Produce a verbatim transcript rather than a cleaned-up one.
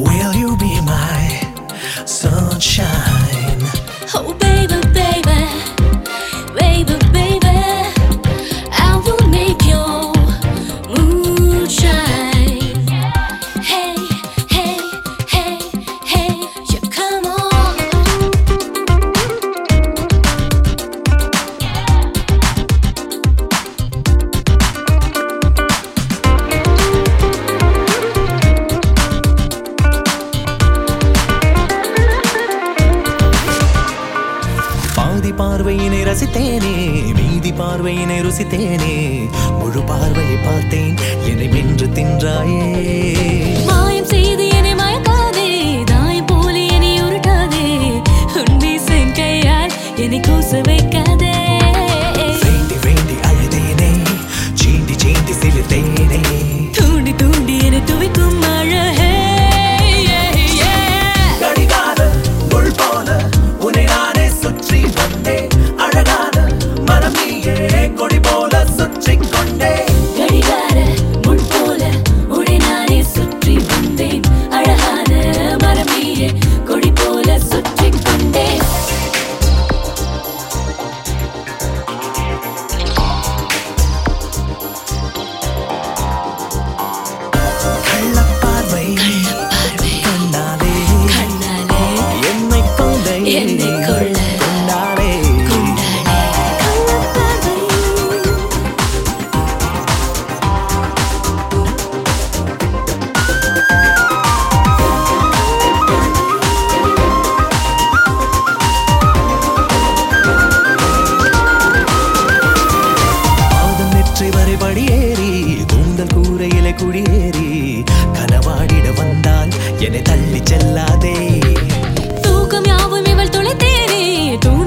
Will you be my sunshine? Oh baby, baby, baby, baby, I will make your mood shine. Hey, hey, hey, hey, you come on. பாதி பார்வையினை ரசித்தேனே, மீதி பார்வையினை ருசித்தேனே, முழு பார்வையை பார்த்தேன் என்னை வென்று தின்றாயே. மாயம் செய்து என்னை மயக்காதே, தாயம் போல என்னை உருட்டாதே, உன்னை சென் கையால் என்னை கூச வைக்காதே. வேண்டி வேண்டி அழுதேனே, சீண்டி சீண்டி சிலிர்த்தேனே, தூண்டி தூண்டி என்னை துவைக்கும் அழகே. கடிகார முள் போல உன்னை நானே சுற்றி வந்தேன், அழகான மனம் நீயே கொடி போல சுற்றி கொண்டே. கடிகார முள் போல உன்னை நானே சுற்றி வந்தேன், அழகான மரம் நீயே கொடி போல சுற்றி கொண்டேன். கள்ளப்பார்வை கண்ணாலே கண்ணாலே என்னை கொண்டே என்னை கொள்ள கொண்டாலே. கொண்டாலே கள்ளப்பார்வை. பாதம் நெற்றி வரை படியேறி கூந்தல் கூரையிலே குடியேறி கனவாடிட வந்தால் என்னை தள்ளி செல்லாதே. தூக்கம் யாவும் இவள் தொலைத்தேனே,